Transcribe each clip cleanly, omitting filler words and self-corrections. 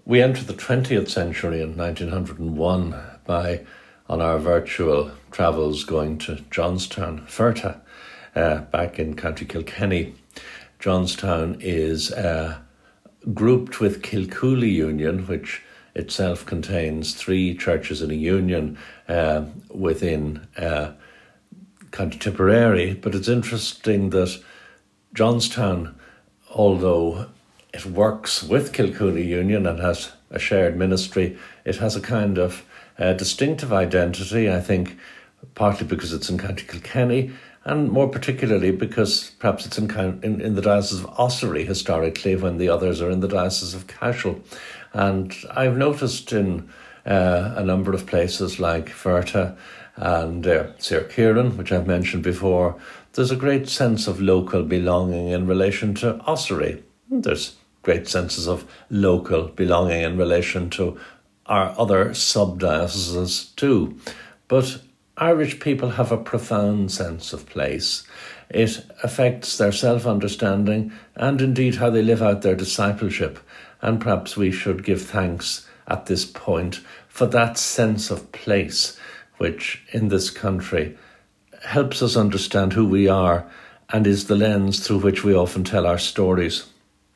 We entered the 20th century in 1901 on our virtual travels, going to Johnstown, Ferta, back in County Kilkenny. Johnstown is grouped with Kilcooley Union, which itself contains 3 churches in a union within County Tipperary. But it's interesting that Johnstown, although it works with Kilcooley Union and has a shared ministry, it has a kind of distinctive identity, I think, partly because it's in County Kilkenny, and more particularly because perhaps it's in the Diocese of Ossory historically, when the others are in the Diocese of Cashel. And I've noticed in a number of places like Ferta and Sir Kieran, which I've mentioned before, there's a great sense of local belonging in relation to Ossory. There's great senses of local belonging in relation to our other sub-dioceses too. But Irish people have a profound sense of place. It affects their self-understanding and indeed how they live out their discipleship. And perhaps we should give thanks at this point for that sense of place, which in this country helps us understand who we are and is the lens through which we often tell our stories.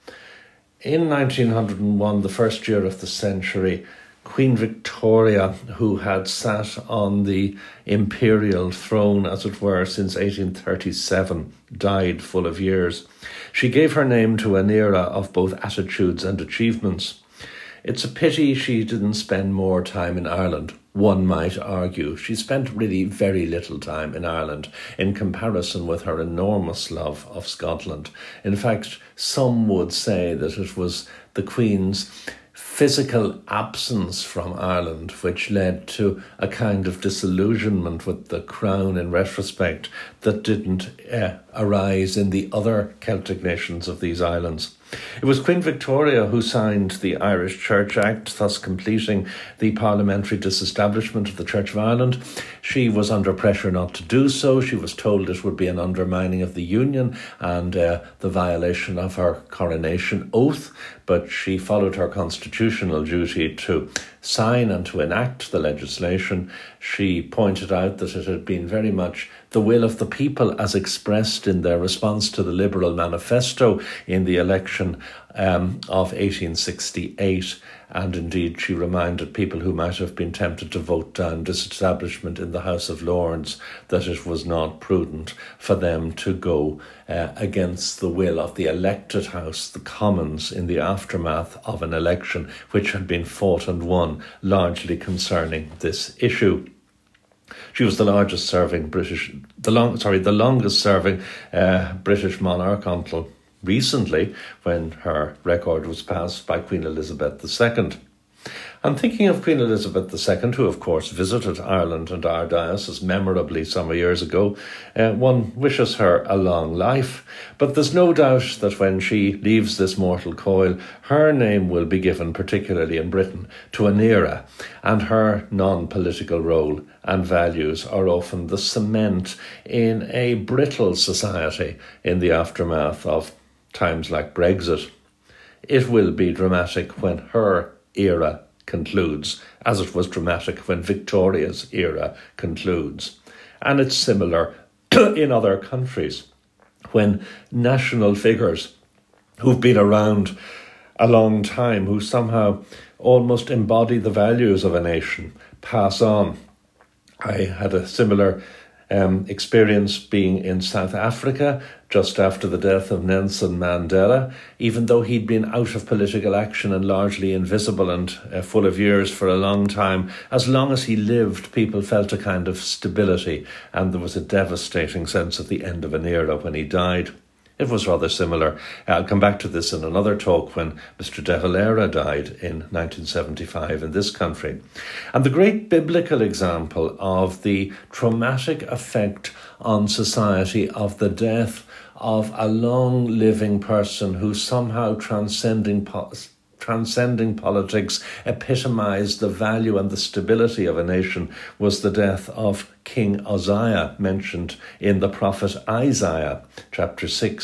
In 1901, the first year of the century, Queen Victoria, who had sat on the imperial throne, as it were, since 1837, died full of years. She gave her name to an era of both attitudes and achievements. It's a pity she didn't spend more time in Ireland, one might argue. She spent really very little time in Ireland in comparison with her enormous love of Scotland. In fact, some would say that it was the Queen's physical absence from Ireland which led to a kind of disillusionment with the Crown in retrospect that didn't arise in the other Celtic nations of these islands. It was Queen Victoria who signed the Irish Church Act, thus completing the parliamentary disestablishment of the Church of Ireland. She was under pressure not to do so. She was told it would be an undermining of the Union and the violation of her coronation oath, but she followed her constitutional duty to sign and to enact the legislation. She pointed out that it had been very much the will of the people as expressed in their response to the Liberal Manifesto in the election of 1868. And indeed, she reminded people who might have been tempted to vote down disestablishment in the House of Lords that it was not prudent for them to go against the will of the elected House, the Commons, in the aftermath of an election which had been fought and won largely concerning this issue. She was the longest serving British monarch until recently, when her record was passed by Queen Elizabeth II. I'm thinking of Queen Elizabeth II, who of course visited Ireland and our diocese memorably some years ago. One wishes her a long life, but there's no doubt that when she leaves this mortal coil, her name will be given, particularly in Britain, to an era, and her non-political role and values are often the cement in a brittle society in the aftermath of times like Brexit. It will be dramatic when her era concludes, as it was dramatic when Victoria's era concludes. And it's similar in other countries, when national figures who've been around a long time, who somehow almost embody the values of a nation, pass on. I had a similar experience being in South Africa just after the death of Nelson Mandela. Even though he'd been out of political action and largely invisible and full of years for a long time, as long as he lived, people felt a kind of stability, and there was a devastating sense at the end of an era when he died. It was rather similar. I'll come back to this in another talk when Mr. De Valera died in 1975 in this country. And the great biblical example of the traumatic effect on society of the death of a long-living person who somehow transcending politics epitomized the value and the stability of a nation was the death of King Uzziah, mentioned in the prophet Isaiah, chapter 6.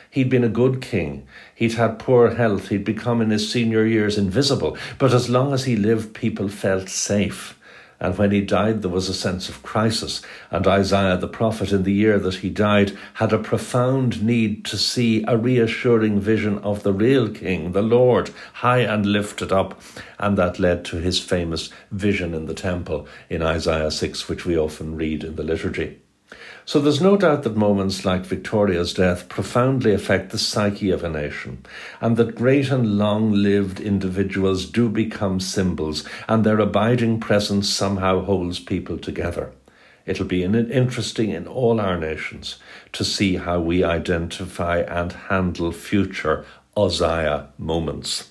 He'd been a good king. He'd had poor health. He'd become in his senior years invisible. But as long as he lived, people felt safe. And when he died, there was a sense of crisis. And Isaiah the prophet, in the year that he died, had a profound need to see a reassuring vision of the real king, the Lord, high and lifted up. And that led to his famous vision in the temple in Isaiah 6, which we often read in the liturgy. So there's no doubt that moments like Victoria's death profoundly affect the psyche of a nation, and that great and long-lived individuals do become symbols, and their abiding presence somehow holds people together. It'll be interesting in all our nations to see how we identify and handle future Uzziah moments.